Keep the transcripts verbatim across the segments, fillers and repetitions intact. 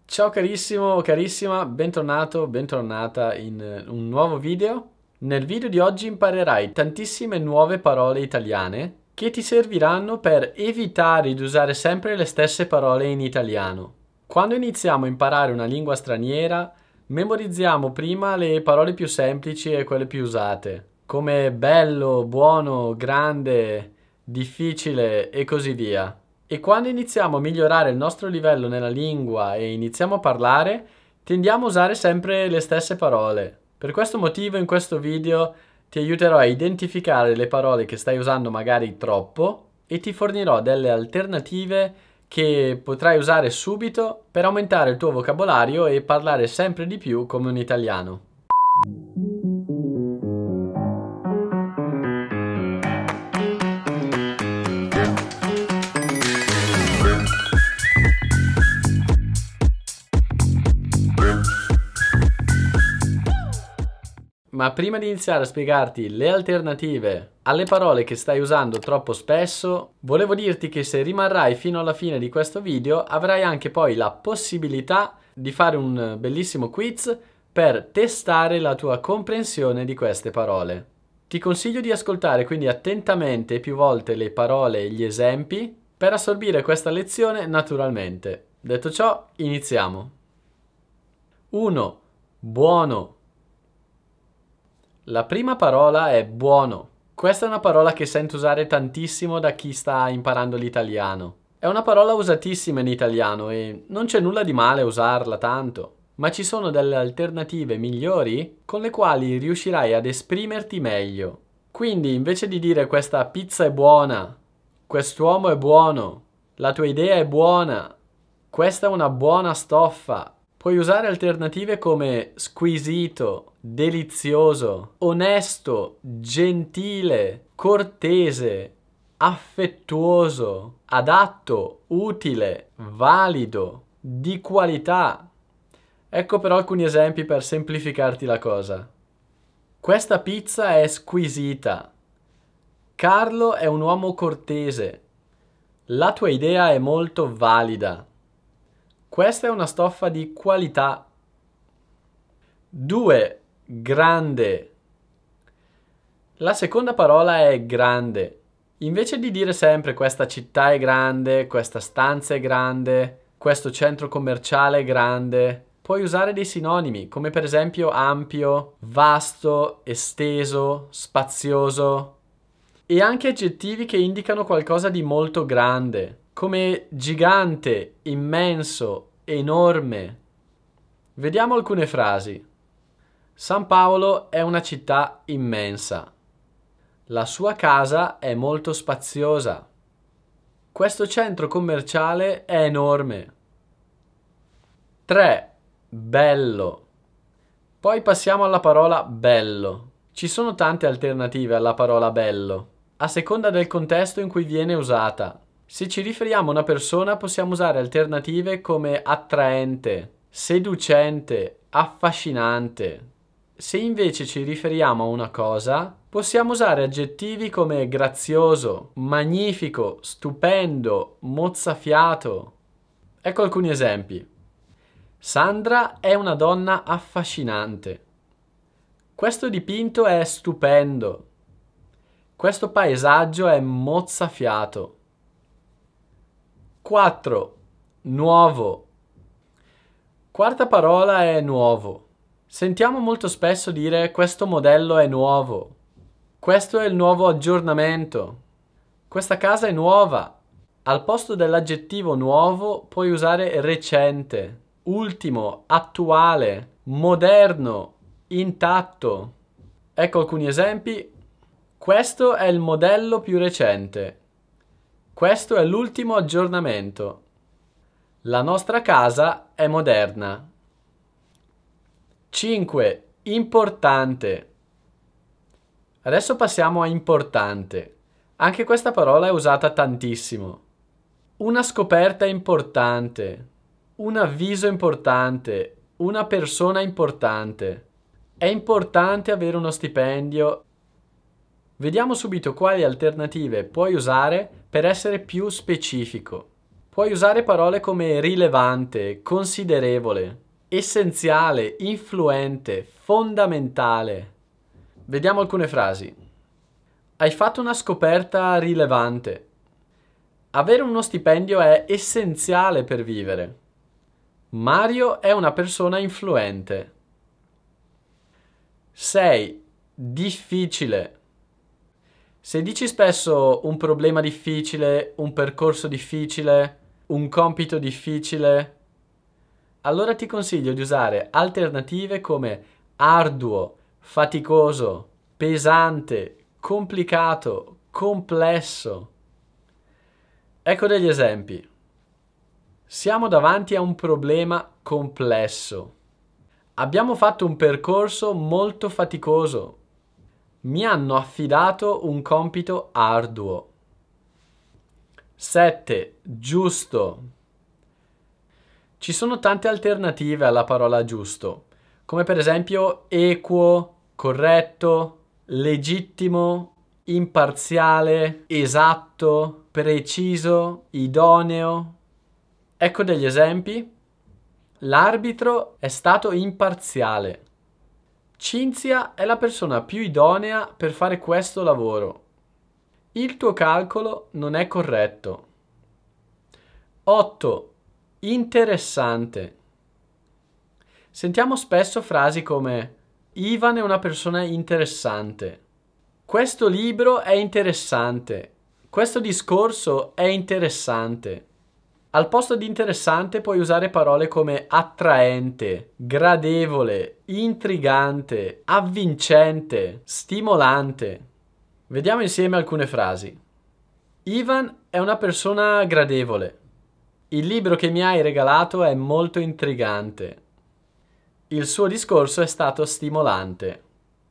Ciao carissimo o carissima, bentornato, bentornata in un nuovo video. Nel video di oggi imparerai tantissime nuove parole italiane che ti serviranno per evitare di usare sempre le stesse parole in italiano. Quando iniziamo a imparare una lingua straniera, memorizziamo prima le parole più semplici e quelle più usate, come bello, buono, grande, difficile e così via. E quando iniziamo a migliorare il nostro livello nella lingua e iniziamo a parlare, tendiamo a usare sempre le stesse parole. Per questo motivo in questo video ti aiuterò a identificare le parole che stai usando magari troppo e ti fornirò delle alternative che potrai usare subito per aumentare il tuo vocabolario e parlare sempre di più come un italiano. Ma prima di iniziare a spiegarti le alternative alle parole che stai usando troppo spesso, volevo dirti che se rimarrai fino alla fine di questo video avrai anche poi la possibilità di fare un bellissimo quiz per testare la tua comprensione di queste parole. Ti consiglio di ascoltare quindi attentamente più volte le parole e gli esempi per assorbire questa lezione naturalmente. Detto ciò, iniziamo. uno. Buono. La prima parola è buono. Questa è una parola che sento usare tantissimo da chi sta imparando l'italiano. È una parola usatissima in italiano e non c'è nulla di male a usarla tanto, ma ci sono delle alternative migliori con le quali riuscirai ad esprimerti meglio. Quindi invece di dire questa pizza è buona, quest'uomo è buono, la tua idea è buona, questa è una buona stoffa, puoi usare alternative come squisito, delizioso, onesto, gentile, cortese, affettuoso, adatto, utile, valido, di qualità. Ecco però alcuni esempi per semplificarti la cosa. Questa pizza è squisita. Carlo è un uomo cortese. La tua idea è molto valida. Questa è una stoffa di qualità. due. Grande. La seconda parola è grande. Invece di dire sempre questa città è grande, questa stanza è grande, questo centro commerciale è grande, puoi usare dei sinonimi come per esempio ampio, vasto, esteso, spazioso e anche aggettivi che indicano qualcosa di molto grande, come gigante, immenso, enorme. Vediamo alcune frasi. San Paolo è una città immensa. La sua casa è molto spaziosa. Questo centro commerciale è enorme. tre. Bello. Poi passiamo alla parola bello. Ci sono tante alternative alla parola bello, a seconda del contesto in cui viene usata. Se ci riferiamo a una persona possiamo usare alternative come attraente, seducente, affascinante. Se invece ci riferiamo a una cosa, possiamo usare aggettivi come grazioso, magnifico, stupendo, mozzafiato. Ecco alcuni esempi. Sandra è una donna affascinante. Questo dipinto è stupendo. Questo paesaggio è mozzafiato. quattro. Nuovo. Quarta parola è nuovo. Sentiamo molto spesso dire questo modello è nuovo. Questo è il nuovo aggiornamento. Questa casa è nuova. Al posto dell'aggettivo nuovo puoi usare recente, ultimo, attuale, moderno, intatto. Ecco alcuni esempi. Questo è il modello più recente. Questo è l'ultimo aggiornamento. La nostra casa è moderna. cinque. Importante. Adesso passiamo a importante. Anche questa parola è usata tantissimo. Una scoperta importante. Un avviso importante. Una persona importante. È importante avere uno stipendio. Vediamo subito quali alternative puoi usare per essere più specifico. puoi usare parole come rilevante, considerevole, essenziale, influente, fondamentale. Vediamo alcune frasi. Hai fatto una scoperta rilevante. Avere uno stipendio è essenziale per vivere. Mario è una persona influente. sei. Difficile. Se dici spesso un problema difficile, un percorso difficile, un compito difficile, allora ti consiglio di usare alternative come arduo, faticoso, pesante, complicato, complesso. Ecco degli esempi. Siamo davanti a un problema complesso. Abbiamo fatto un percorso molto faticoso. Mi hanno affidato un compito arduo. sette. Giusto. Ci sono tante alternative alla parola giusto, come per esempio equo, corretto, legittimo, imparziale, esatto, preciso, idoneo. Ecco degli esempi. L'arbitro è stato imparziale. Cinzia è la persona più idonea per fare questo lavoro. Il tuo calcolo non è corretto. otto. Interessante. Sentiamo spesso frasi come Ivan è una persona interessante. Questo libro è interessante. Questo discorso è interessante. Al posto di interessante puoi usare parole come attraente, gradevole, intrigante, avvincente, stimolante. Vediamo insieme alcune frasi. Ivan è una persona gradevole. Il libro che mi hai regalato è molto intrigante. Il suo discorso è stato stimolante.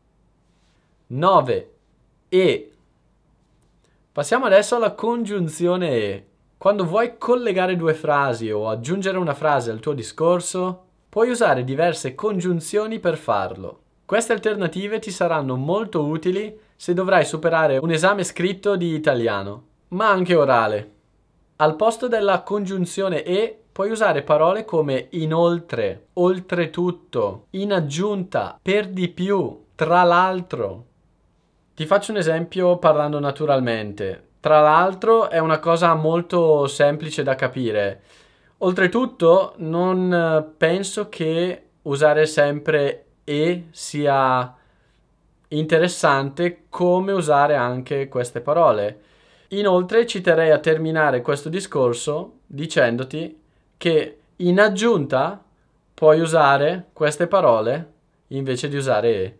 nove. E. Passiamo adesso alla congiunzione e. Quando vuoi collegare due frasi o aggiungere una frase al tuo discorso, puoi usare diverse congiunzioni per farlo. Queste alternative ti saranno molto utili se dovrai superare un esame scritto di italiano, ma anche orale. Al posto della congiunzione e puoi usare parole come inoltre, oltretutto, in aggiunta, per di più, tra l'altro. Ti faccio un esempio parlando naturalmente. Tra l'altro è una cosa molto semplice da capire. Oltretutto non penso che usare sempre e sia interessante come usare anche queste parole. Inoltre ci terrei a terminare questo discorso dicendoti che in aggiunta puoi usare queste parole invece di usare e.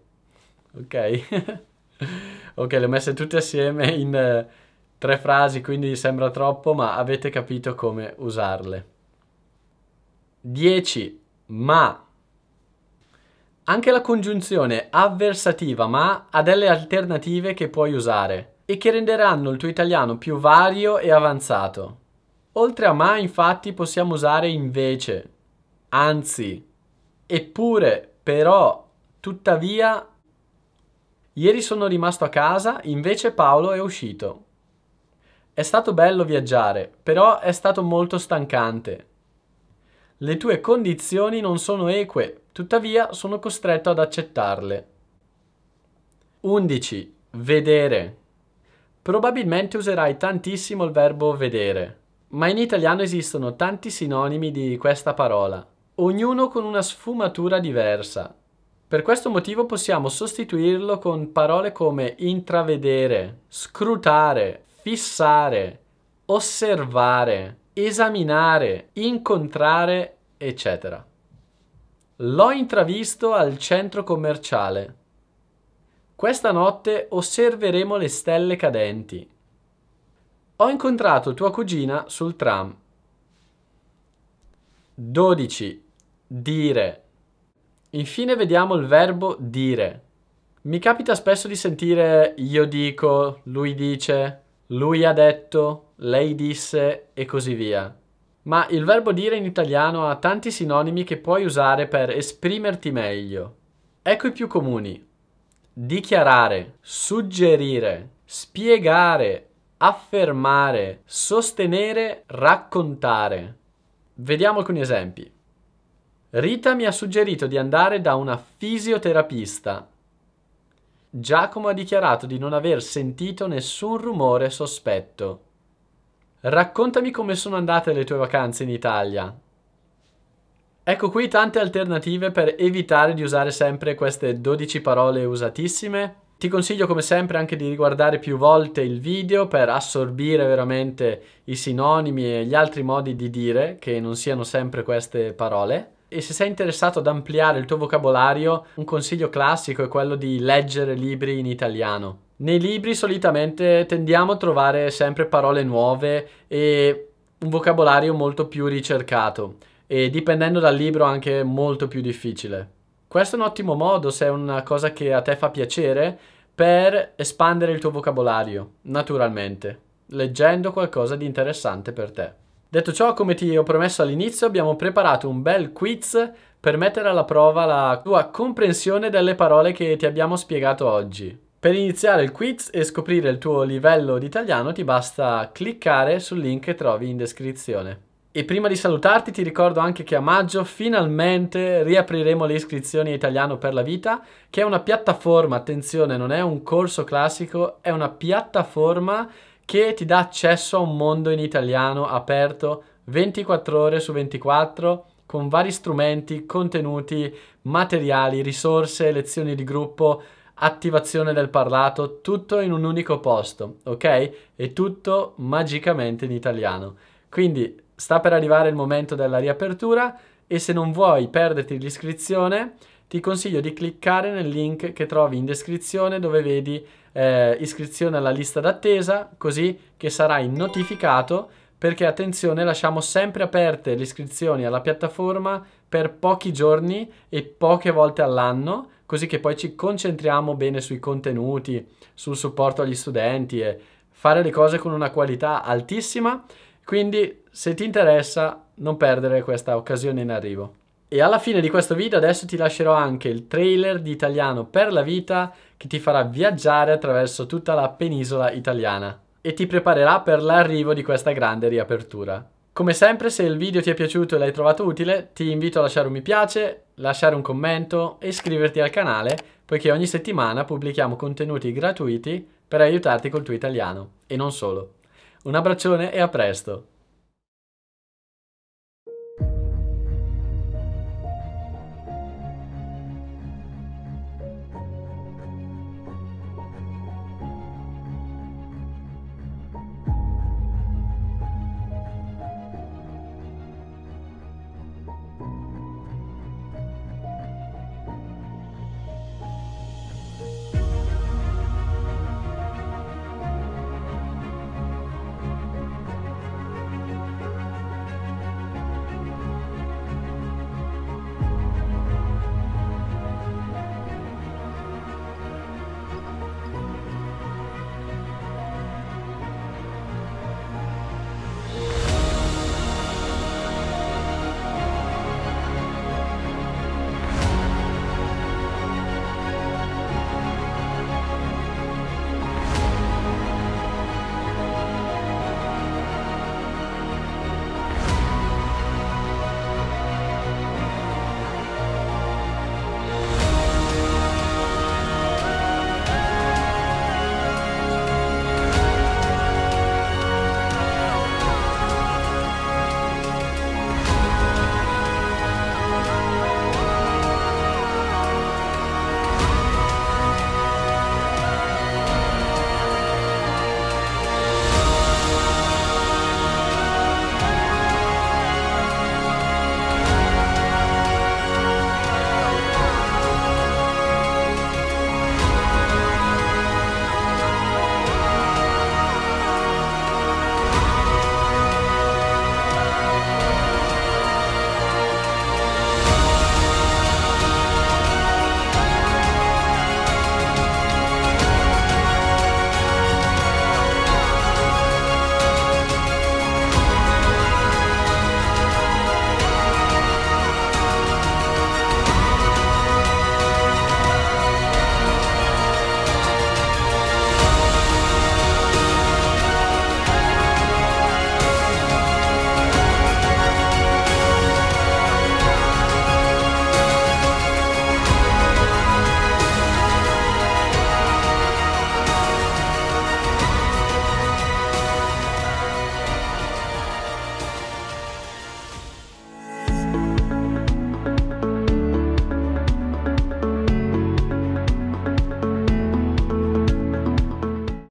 Ok? Ok, le ho messe tutte assieme in eh, tre frasi, quindi sembra troppo, ma avete capito come usarle. dieci. Ma. Anche la congiunzione avversativa ma ha delle alternative che puoi usare e che renderanno il tuo italiano più vario e avanzato. Oltre a ma, infatti, possiamo usare invece, anzi, eppure, però, tuttavia. Ieri sono rimasto a casa, invece Paolo è uscito. È stato bello viaggiare, però è stato molto stancante. Le tue condizioni non sono eque, tuttavia sono costretto ad accettarle. undici. Vedere. Probabilmente userai tantissimo il verbo vedere, ma in italiano esistono tanti sinonimi di questa parola, ognuno con una sfumatura diversa. Per questo motivo possiamo sostituirlo con parole come intravedere, scrutare, fissare, osservare, esaminare, incontrare, eccetera. L'ho intravisto al centro commerciale. Questa notte osserveremo le stelle cadenti. Ho incontrato tua cugina sul tram. dodici. Dire. Infine vediamo il verbo dire. Mi capita spesso di sentire io dico, lui dice, lui ha detto, lei disse e così via. Ma il verbo dire in italiano ha tanti sinonimi che puoi usare per esprimerti meglio. Ecco i più comuni. Dichiarare, suggerire, spiegare, affermare, sostenere, raccontare. Vediamo alcuni esempi. Rita mi ha suggerito di andare da una fisioterapista. Giacomo ha dichiarato di non aver sentito nessun rumore sospetto. Raccontami come sono andate le tue vacanze in Italia. Ecco qui tante alternative per evitare di usare sempre queste dodici parole usatissime. Ti consiglio come sempre anche di riguardare più volte il video per assorbire veramente i sinonimi e gli altri modi di dire che non siano sempre queste parole. E se sei interessato ad ampliare il tuo vocabolario, un consiglio classico è quello di leggere libri in italiano. Nei libri solitamente tendiamo a trovare sempre parole nuove e un vocabolario molto più ricercato e dipendendo dal libro anche molto più difficile. Questo è un ottimo modo, se è una cosa che a te fa piacere, per espandere il tuo vocabolario, naturalmente, leggendo qualcosa di interessante per te. Detto ciò, come ti ho promesso all'inizio, abbiamo preparato un bel quiz per mettere alla prova la tua comprensione delle parole che ti abbiamo spiegato oggi. Per iniziare il quiz e scoprire il tuo livello di italiano ti basta cliccare sul link che trovi in descrizione. E prima di salutarti ti ricordo anche che a maggio finalmente riapriremo le iscrizioni a Italiano per la Vita, che è una piattaforma, attenzione, non è un corso classico, è una piattaforma che ti dà accesso a un mondo in italiano aperto ventiquattro ore su ventiquattro con vari strumenti, contenuti, materiali, risorse, lezioni di gruppo, attivazione del parlato, tutto in un unico posto, ok? E tutto magicamente in italiano. Quindi sta per arrivare il momento della riapertura e se non vuoi perderti l'iscrizione ti consiglio di cliccare nel link che trovi in descrizione dove vedi eh, iscrizione alla lista d'attesa, così che sarai notificato, perché attenzione, lasciamo sempre aperte le iscrizioni alla piattaforma per pochi giorni e poche volte all'anno, così che poi ci concentriamo bene sui contenuti, sul supporto agli studenti e fare le cose con una qualità altissima. Quindi se ti interessa non perdere questa occasione in arrivo. E alla fine di questo video adesso ti lascerò anche il trailer di Italiano per la Vita che ti farà viaggiare attraverso tutta la penisola italiana e ti preparerà per l'arrivo di questa grande riapertura. Come sempre, se il video ti è piaciuto e l'hai trovato utile, ti invito a lasciare un mi piace, lasciare un commento e iscriverti al canale, poiché ogni settimana pubblichiamo contenuti gratuiti per aiutarti col tuo italiano. E non solo. Un abbraccione e a presto!